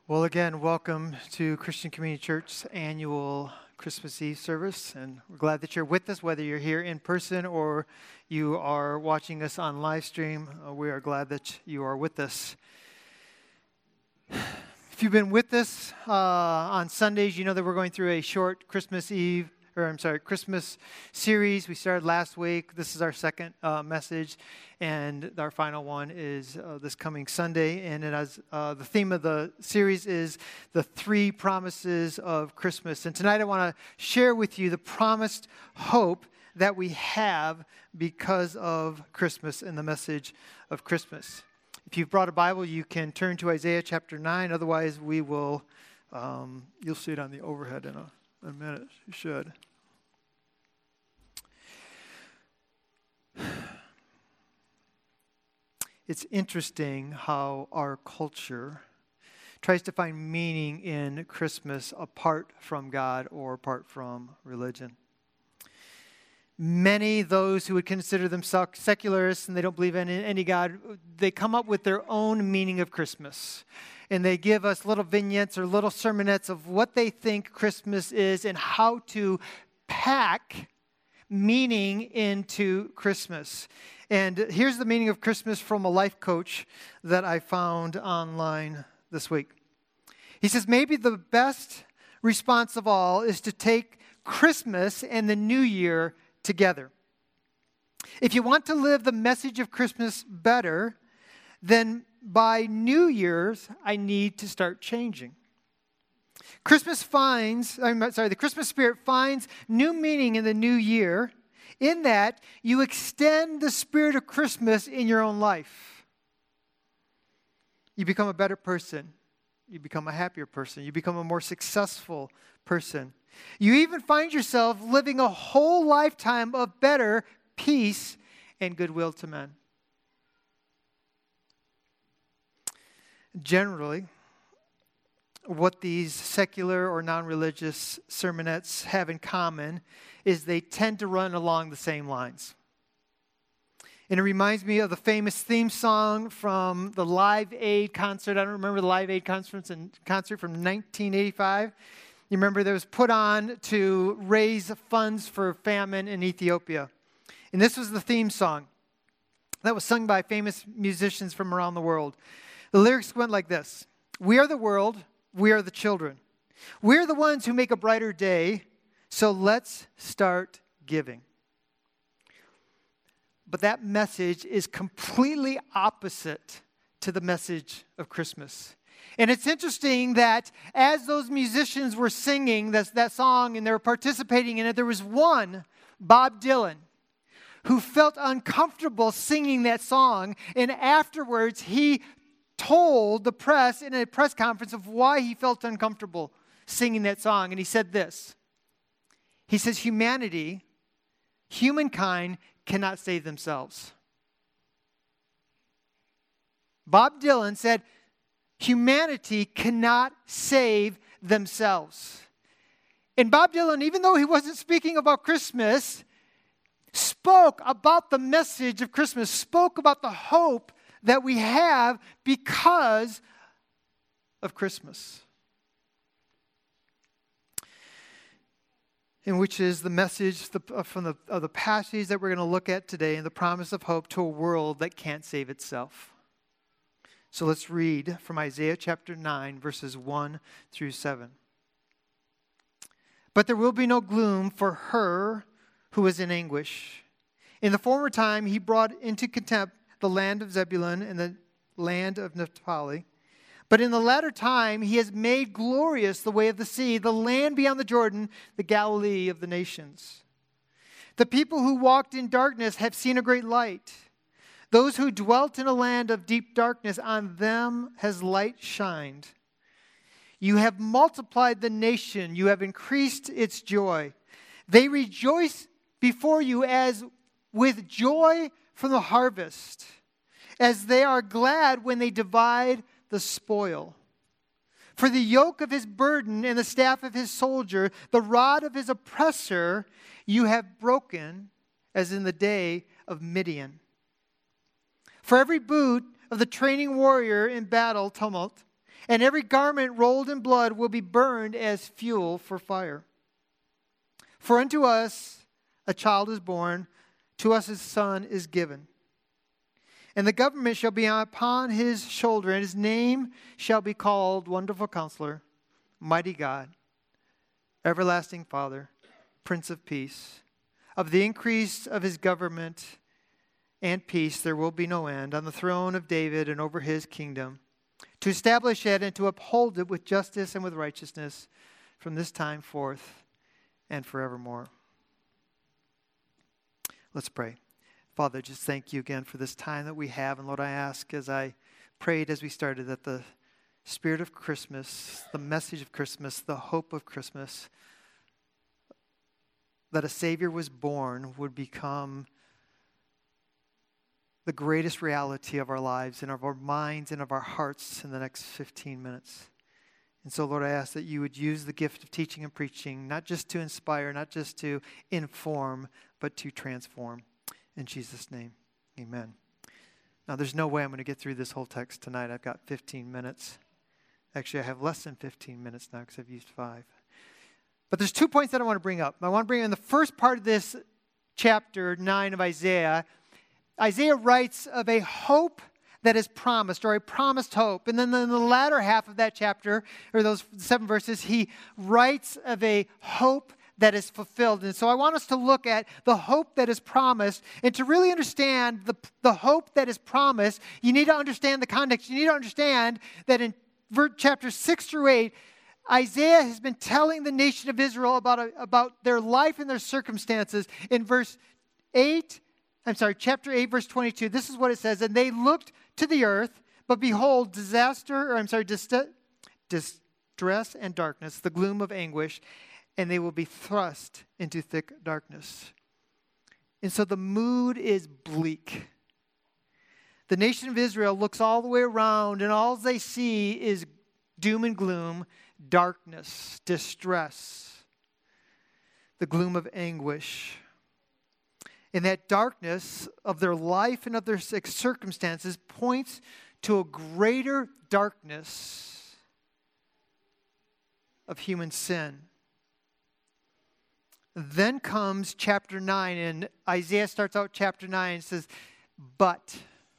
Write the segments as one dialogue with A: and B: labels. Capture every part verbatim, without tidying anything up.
A: Well, again, welcome to Christian Community Church's annual Christmas Eve service, and we're glad that you're with us, whether you're here in person or you are watching us on live stream. Uh, we are glad that you are with us. If you've been with us uh, on Sundays, you know that we're going through a short Christmas Eve, or I'm sorry, Christmas series. We started last week. This is our second uh, message, and our final one is uh, this coming Sunday. And it has, uh, the theme of the series is the three promises of Christmas. And tonight I want to share with you the promised hope that we have because of Christmas and the message of Christmas. If you've brought a Bible, you can turn to Isaiah chapter nine. Otherwise, we will, um, you'll see it on the overhead in a In a minute, you should. It's interesting how our culture tries to find meaning in Christmas apart from God or apart from religion. Many, those who would consider themselves secularists and they don't believe in any God, they come up with their own meaning of Christmas. And they give us little vignettes or little sermonettes of what they think Christmas is and how to pack meaning into Christmas. And here's the meaning of Christmas from a life coach that I found online this week. He says, maybe the best response of all is to take Christmas and the New Year together. If you want to live the message of Christmas better, then by New Year's, I need to start changing. Christmas finds, I'm sorry, the Christmas spirit finds new meaning in the new year in that you extend the spirit of Christmas in your own life. You become a better person. You become a happier person. You become a more successful person. You even find yourself living a whole lifetime of better peace and goodwill to men. Generally, what these secular or non-religious sermonettes have in common is they tend to run along the same lines. And it reminds me of the famous theme song from the Live Aid concert. I don't remember the Live Aid concert in concert from nineteen eighty-five. You remember that was put on to raise funds for famine in Ethiopia. And this was the theme song that was sung by famous musicians from around the world. The lyrics went like this: we are the world, we are the children. We're the ones who make a brighter day, so let's start giving. But that message is completely opposite to the message of Christmas. And it's interesting that as those musicians were singing this, that song and they were participating in it, there was one, Bob Dylan, who felt uncomfortable singing that song. And afterwards, he told the press in a press conference of why he felt uncomfortable singing that song. And he said this. He says, humanity, humankind cannot save themselves. Bob Dylan said, humanity cannot save themselves. And Bob Dylan, even though he wasn't speaking about Christmas, spoke about the message of Christmas, spoke about the hope that we have because of Christmas. And which is the message from the, of the passage that we're going to look at today, and the promise of hope to a world that can't save itself. So let's read from Isaiah chapter nine, verses one through seven. But there will be no gloom for her who is in anguish. In the former time he brought into contempt the land of Zebulun and the land of Naphtali. But in the latter time he has made glorious the way of the sea, the land beyond the Jordan, the Galilee of the nations. The people who walked in darkness have seen a great light. Those who dwelt in a land of deep darkness, on them has light shined. You have multiplied the nation. You have increased its joy. They rejoice before you as with joy from the harvest, as they are glad when they divide the spoil. For the yoke of his burden and the staff of his soldier, the rod of his oppressor, you have broken, as in the day of Midian. For every boot of the training warrior in battle tumult, and every garment rolled in blood will be burned as fuel for fire. For unto us a child is born, to us a son is given. And the government shall be upon his shoulder, and his name shall be called Wonderful Counselor, Mighty God, Everlasting Father, Prince of Peace. Of the increase of his government and peace there will be no end on the throne of David and over his kingdom, to establish it and to uphold it with justice and with righteousness from this time forth and forevermore. Let's pray. Father, just thank you again for this time that we have. And Lord, I ask, as I prayed as we started, that the spirit of Christmas, the message of Christmas, the hope of Christmas, that a Savior was born, would become the greatest reality of our lives and of our minds and of our hearts in the next fifteen minutes. And so, Lord, I ask that you would use the gift of teaching and preaching, not just to inspire, not just to inform, but to transform. In Jesus' name, amen. Now, there's no way I'm going to get through this whole text tonight. I've got fifteen minutes. Actually, I have less than fifteen minutes now because I've used five. But there's two points that I want to bring up. I want to bring in the first part of this chapter nine of Isaiah. Isaiah writes of a hope that is promised, or a promised hope. And then in the latter half of that chapter, or those seven verses, he writes of a hope that is fulfilled. And so I want us to look at the hope that is promised. And to really understand the, the hope that is promised, you need to understand the context. You need to understand that in chapters six through eight, Isaiah has been telling the nation of Israel about, a, about their life and their circumstances. In verse eight, I'm sorry, chapter eight, verse twenty-two, this is what it says. And they looked to the earth, but behold, disaster, or I'm sorry, dist- distress and darkness, the gloom of anguish, and they will be thrust into thick darkness. And so the mood is bleak. The nation of Israel looks all the way around, and all they see is doom and gloom, darkness, distress, the gloom of anguish. And that darkness of their life and of their circumstances points to a greater darkness of human sin. Then comes chapter nine, and Isaiah starts out chapter nine and says, but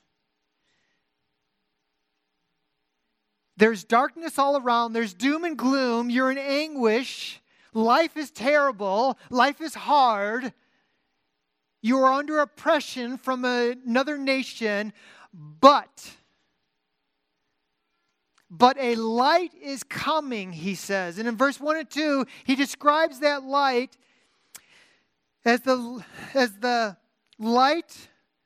A: there's darkness all around. There's doom and gloom. You're in anguish. Life is terrible. Life is hard. You are under oppression from another nation, but, but a light is coming, he says. And in verse one and two, he describes that light as the, as the light.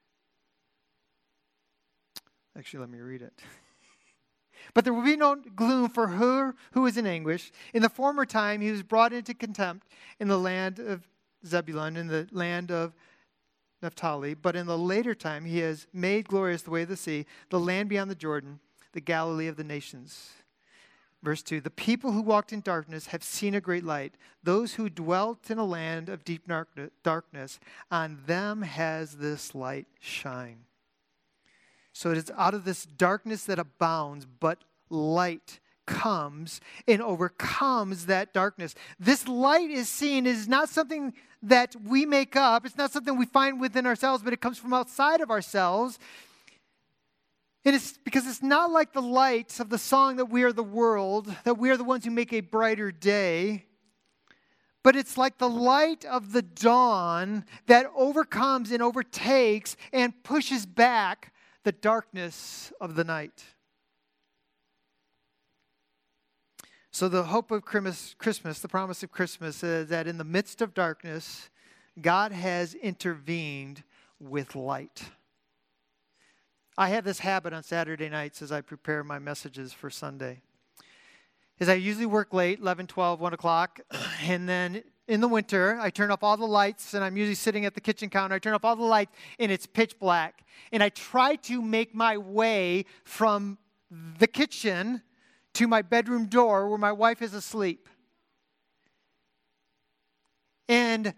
A: Actually, let me read it. But there will be no gloom for her who is in anguish. In the former time, he was brought into contempt in the land of Zebulun, in the land of Naphtali. But in the later time, he has made glorious the way of the sea, the land beyond the Jordan, the Galilee of the nations. Verse two, the people who walked in darkness have seen a great light. Those who dwelt in a land of deep darkness, on them has this light shine. So it is out of this darkness that abounds, but light comes and overcomes that darkness. This light is seen is not something that we make up. It's not something we find within ourselves, but it comes from outside of ourselves. And it's because it's not like the light of the song that we are the world, that we are the ones who make a brighter day. But it's like the light of the dawn that overcomes and overtakes and pushes back the darkness of the night. So the hope of Christmas, the promise of Christmas, is that in the midst of darkness, God has intervened with light. I have this habit on Saturday nights as I prepare my messages for Sunday. Is I usually work late, eleven, twelve, one o'clock, and then in the winter, I turn off all the lights, and I'm usually sitting at the kitchen counter. I turn off all the lights, and it's pitch black. And I try to make my way from the kitchen to my bedroom door where my wife is asleep. And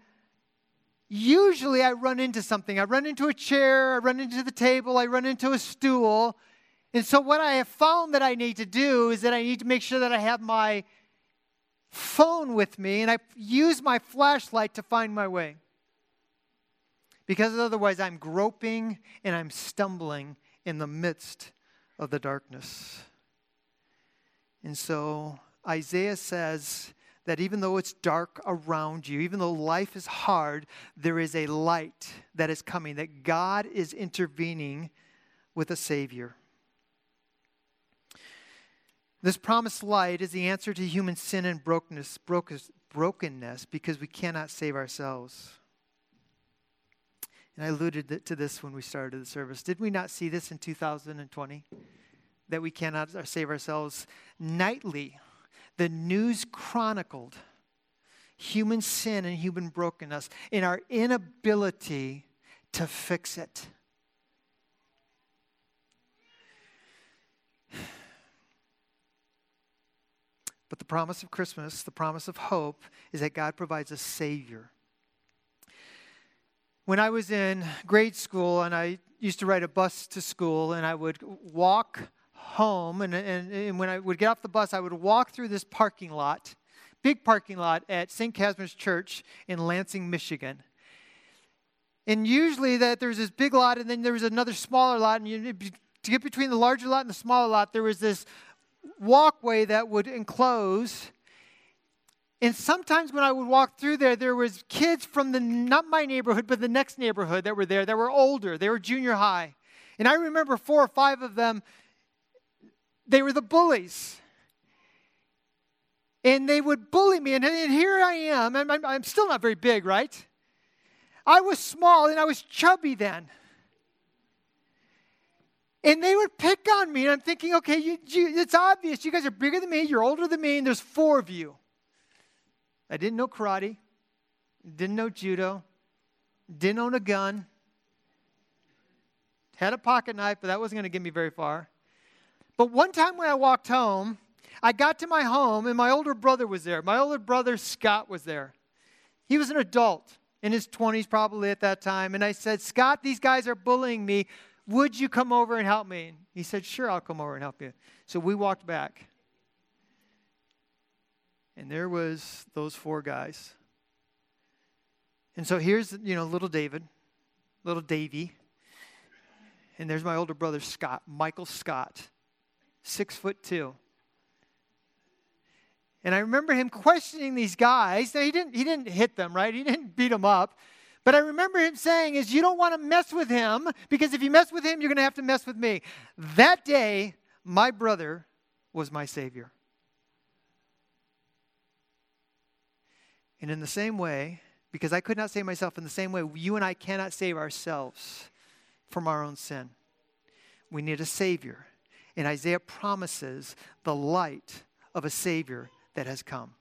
A: usually I run into something. I run into a chair, I run into the table, I run into a stool, And so what I have found that I need to do is that I need to make sure that I have my phone with me and I use my flashlight to find my way. Because otherwise I'm groping and I'm stumbling in the midst of the darkness. And so Isaiah says that even though it's dark around you, even though life is hard, there is a light that is coming, that God is intervening with a Savior. This promised light is the answer to human sin and brokenness, brokenness because we cannot save ourselves. And I alluded to this when we started the service. Did we not see this in two thousand twenty? That we cannot save ourselves? Nightly, the news chronicled human sin and human brokenness and our inability to fix it. But the promise of Christmas, the promise of hope, is that God provides a Savior. When I was in grade school and I used to ride a bus to school and I would walk home and, and, and when I would get off the bus, I would walk through this parking lot, big parking lot at Saint Casimir's Church in Lansing, Michigan. And usually that there was this big lot and then there was another smaller lot. And you, to get between the larger lot and the smaller lot, there was this walkway that would enclose. And sometimes when I would walk through there, there was kids from the, not my neighborhood, but the next neighborhood that were there that were older. They were junior high. And I remember four or five of them, they were the bullies. And they would bully me. And, and here I am. I'm, I'm, I'm still not very big, right? I was small and I was chubby then. And they would pick on me, and I'm thinking, okay, you, you, it's obvious. You guys are bigger than me, you're older than me, and there's four of you. I didn't know karate, didn't know judo, didn't own a gun, had a pocket knife, but that wasn't going to get me very far. But one time when I walked home, I got to my home, and my older brother was there. My older brother, Scott, was there. He was an adult, in his twenties probably at that time, and I said, Scott, these guys are bullying me. Would you come over and help me? He said, sure, I'll come over and help you. So we walked back. And there was those four guys. And so here's, you know, little David, little Davy. And there's my older brother, Scott, Michael Scott, six foot two. And I remember him questioning these guys. Now, he didn't, he didn't hit them, right? He didn't beat them up. But I remember him saying is, you don't want to mess with him, because if you mess with him, you're going to have to mess with me. That day, my brother was my Savior. And in the same way, because I could not save myself, in the same way, you and I cannot save ourselves from our own sin. We need a Savior. And Isaiah promises the light of a Savior that has come.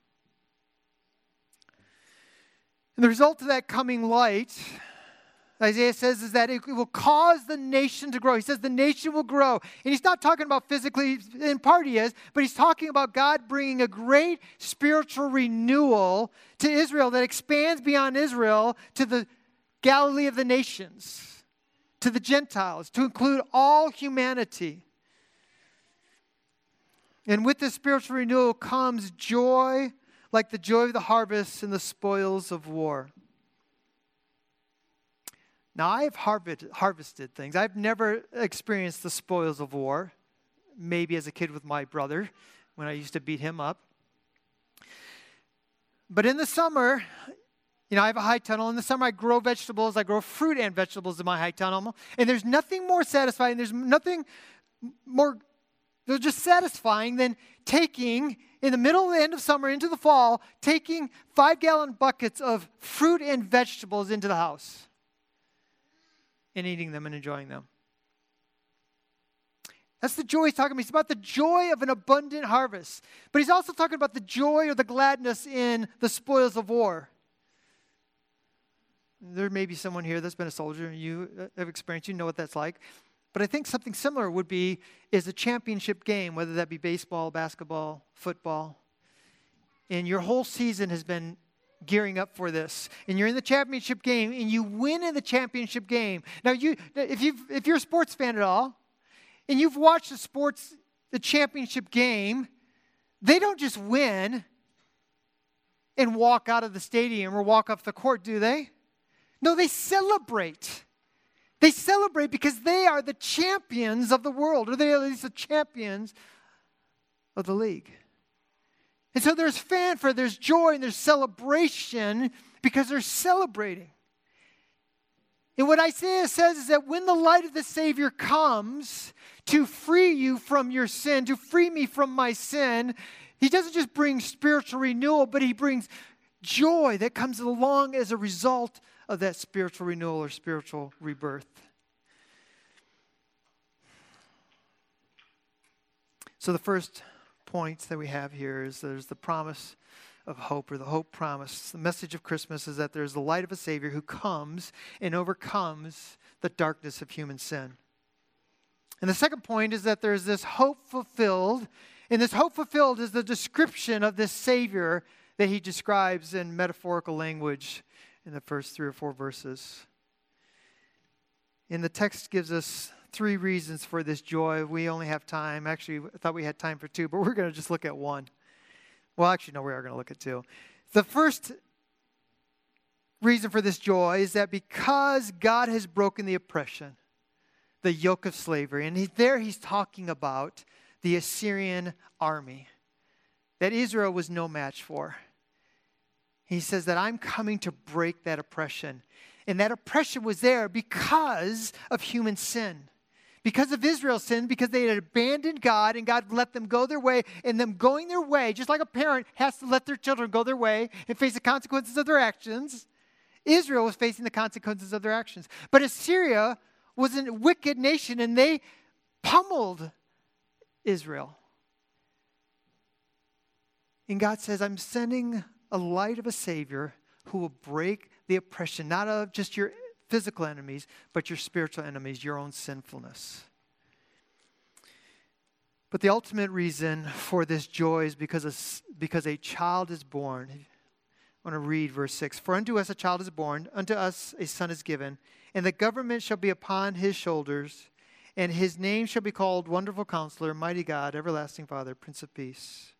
A: And the result of that coming light, Isaiah says, is that it will cause the nation to grow. He says the nation will grow. And he's not talking about physically, in part he is, but he's talking about God bringing a great spiritual renewal to Israel that expands beyond Israel to the Galilee of the nations, to the Gentiles, to include all humanity. And with this spiritual renewal comes joy, like the joy of the harvest and the spoils of war. Now, I've harvested things. I've never experienced the spoils of war, maybe as a kid with my brother when I used to beat him up. But in the summer, you know, I have a high tunnel. In the summer, I grow vegetables. I grow fruit and vegetables in my high tunnel. And there's nothing more satisfying. There's nothing more, they're just satisfying than taking, in the middle of the end of summer into the fall, taking five-gallon buckets of fruit and vegetables into the house and eating them and enjoying them. That's the joy he's talking about. He's about the joy of an abundant harvest. But he's also talking about the joy or the gladness in the spoils of war. There may be someone here that's been a soldier and you have experienced, you know what that's like. But I think something similar would be is a championship game, whether that be baseball, basketball, football. And your whole season has been gearing up for this. And you're in the championship game and you win in the championship game. Now, you, if, you if you're a sports fan at all, and you've watched the sports, the championship game, they don't just win and walk out of the stadium or walk off the court, do they? No, they celebrate. They celebrate because they are the champions of the world, or they are at least the champions of the league. And so there's fanfare, there's joy, and there's celebration because they're celebrating. And what Isaiah says is that when the light of the Savior comes to free you from your sin, to free me from my sin, he doesn't just bring spiritual renewal, but he brings joy that comes along as a result of that spiritual renewal or spiritual rebirth. So the first point that we have here is there's the promise of hope, or the hope promise. The message of Christmas is that there's the light of a Savior who comes and overcomes the darkness of human sin. And the second point is that there's this hope fulfilled, and this hope fulfilled is the description of this Savior that he describes in metaphorical language in the first three or four verses. And the text gives us three reasons for this joy. We only have time. Actually, I thought we had time for two, but we're going to just look at one. Well, actually, no, we are going to look at two. The first reason for this joy is that because God has broken the oppression, the yoke of slavery, and he, there he's talking about the Assyrian army that Israel was no match for. He says that I'm coming to break that oppression. And that oppression was there because of human sin. Because of Israel's sin, because they had abandoned God and God let them go their way, and them going their way, just like a parent has to let their children go their way and face the consequences of their actions, Israel was facing the consequences of their actions. But Assyria was a wicked nation, and they pummeled Israel. And God says, I'm sending a light of a Savior who will break the oppression, not of just your physical enemies, but your spiritual enemies, your own sinfulness. But the ultimate reason for this joy is because a, because a child is born. I want to read verse six. For unto us a child is born, unto us a son is given, and the government shall be upon his shoulders, and his name shall be called Wonderful Counselor, Mighty God, Everlasting Father, Prince of Peace.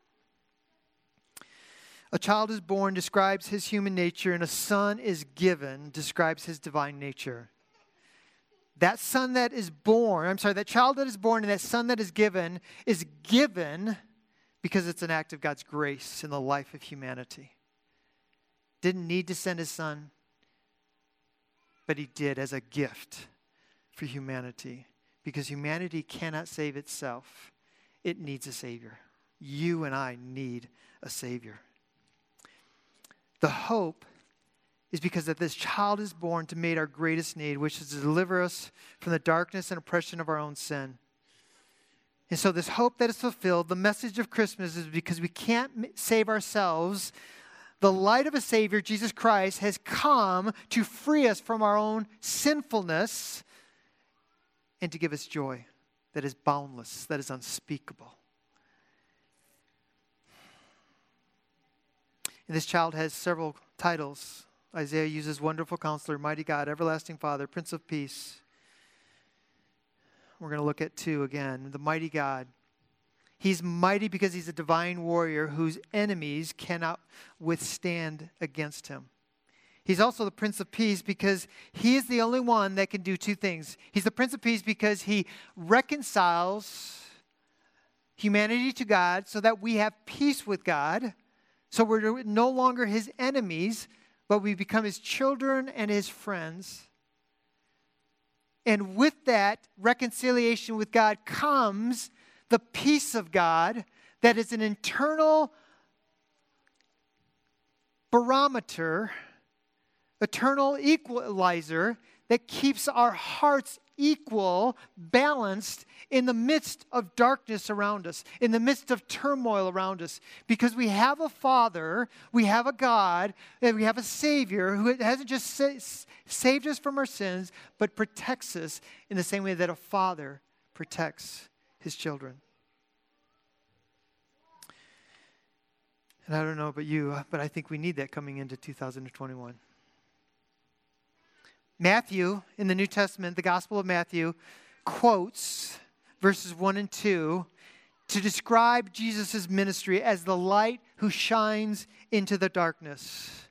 A: A child is born describes his human nature, and a son is given describes his divine nature. That son that is born, I'm sorry, that child that is born and that son that is given is given because it's an act of God's grace in the life of humanity. Didn't need to send his son, but he did as a gift for humanity. Because humanity cannot save itself. It needs a Savior. You and I need a Savior. The hope is because that this child is born to meet our greatest need, which is to deliver us from the darkness and oppression of our own sin. And so this hope that is fulfilled, the message of Christmas is because we can't save ourselves. The light of a Savior, Jesus Christ, has come to free us from our own sinfulness and to give us joy that is boundless, that is unspeakable. And this child has several titles. Isaiah uses Wonderful Counselor, Mighty God, Everlasting Father, Prince of Peace. We're going to look at two again. The Mighty God. He's mighty because he's a divine warrior whose enemies cannot withstand against him. He's also the Prince of Peace because he is the only one that can do two things. He's the Prince of Peace because he reconciles humanity to God so that we have peace with God. So we're no longer his enemies, but we become his children and his friends. And with that reconciliation with God comes the peace of God that is an internal barometer, eternal equalizer that keeps our hearts equal, balanced in the midst of darkness around us, in the midst of turmoil around us. Because we have a Father, we have a God, and we have a Savior who hasn't just sa- saved us from our sins, but protects us in the same way that a father protects his children. And I don't know about you, but I think we need that coming into two thousand twenty-one. Matthew, in the New Testament, the Gospel of Matthew, quotes verses one and two, to describe Jesus' ministry as the light who shines into the darkness.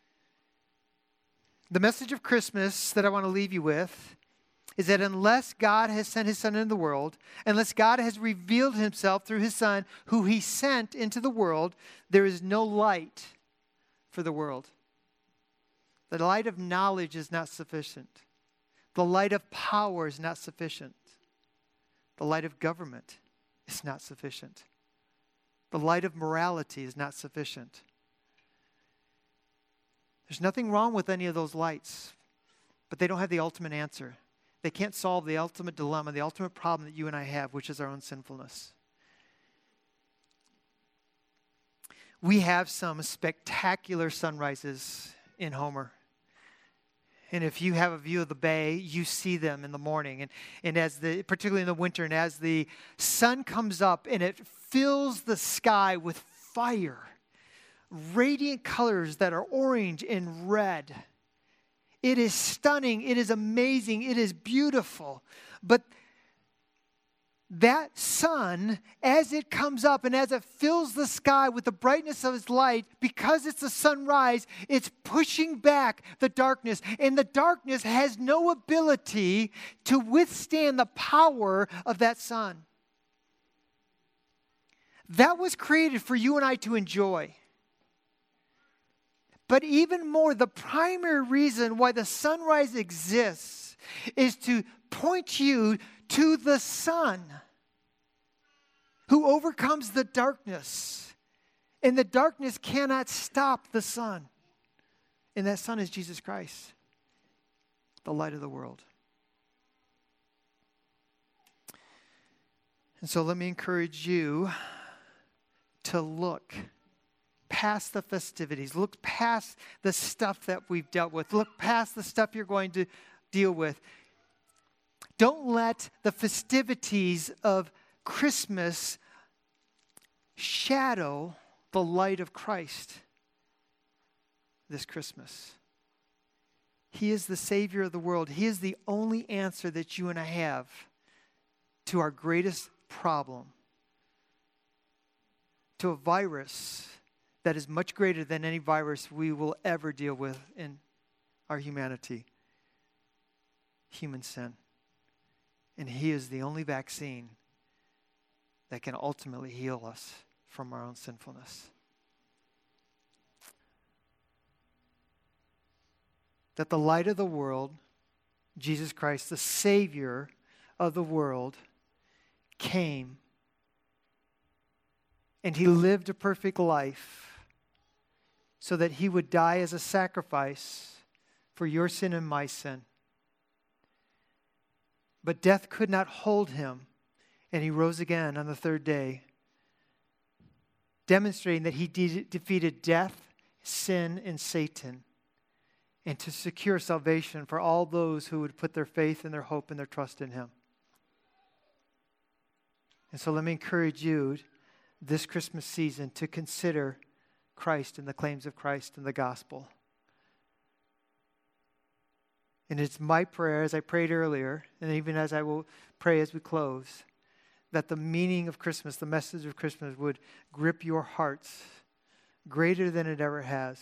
A: The message of Christmas that I want to leave you with is that unless God has sent his Son into the world, unless God has revealed himself through his Son, who he sent into the world, there is no light for the world. The light of knowledge is not sufficient. The light of power is not sufficient. The light of government is not sufficient. The light of morality is not sufficient. There's nothing wrong with any of those lights, but they don't have the ultimate answer. They can't solve the ultimate dilemma, the ultimate problem that you and I have, which is our own sinfulness. We have some spectacular sunrises in Homer. And if you have a view of the bay, you see them in the morning. And, and as the, particularly in the winter, and as the sun comes up and it fills the sky with fire, radiant colors that are orange and red. It is stunning. It is amazing. It is beautiful. But that sun, as it comes up and as it fills the sky with the brightness of its light, because it's a sunrise, it's pushing back the darkness. And the darkness has no ability to withstand the power of that sun. That was created for you and I to enjoy. But even more, the primary reason why the sunrise exists is to point you to the Son who overcomes the darkness. And the darkness cannot stop the sun. And that Son is Jesus Christ, the light of the world. And so let me encourage you to look past the festivities. Look past the stuff that we've dealt with. Look past the stuff you're going to deal with. Don't let the festivities of Christmas shadow the light of Christ this Christmas. He is the Savior of the world. He is the only answer that you and I have to our greatest problem, to a virus that is much greater than any virus we will ever deal with in our humanity. Human sin. And He is the only vaccine that can ultimately heal us from our own sinfulness. That the light of the world, Jesus Christ, the Savior of the world, came and He lived a perfect life so that He would die as a sacrifice for your sin and my sin. But death could not hold Him, and He rose again on the third day, demonstrating that He de- defeated death, sin, and Satan, and to secure salvation for all those who would put their faith and their hope and their trust in Him. And so let me encourage you this Christmas season to consider Christ and the claims of Christ in the gospel. And it's my prayer, as I prayed earlier, and even as I will pray as we close, that the meaning of Christmas, the message of Christmas, would grip your hearts greater than it ever has.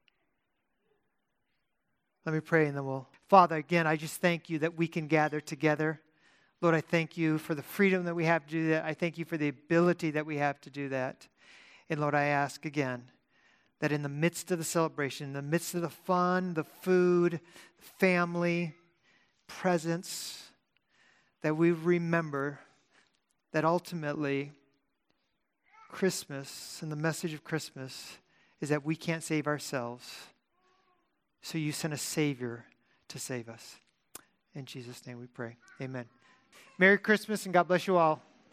A: Let me pray and then we'll... Father, again, I just thank you that we can gather together. Lord, I thank you for the freedom that we have to do that. I thank you for the ability that we have to do that. And Lord, I ask again that in the midst of the celebration, in the midst of the fun, the food, family, presents, that we remember that ultimately Christmas and the message of Christmas is that we can't save ourselves. So you sent a Savior to save us. In Jesus' name we pray. Amen. Merry Christmas and God bless you all.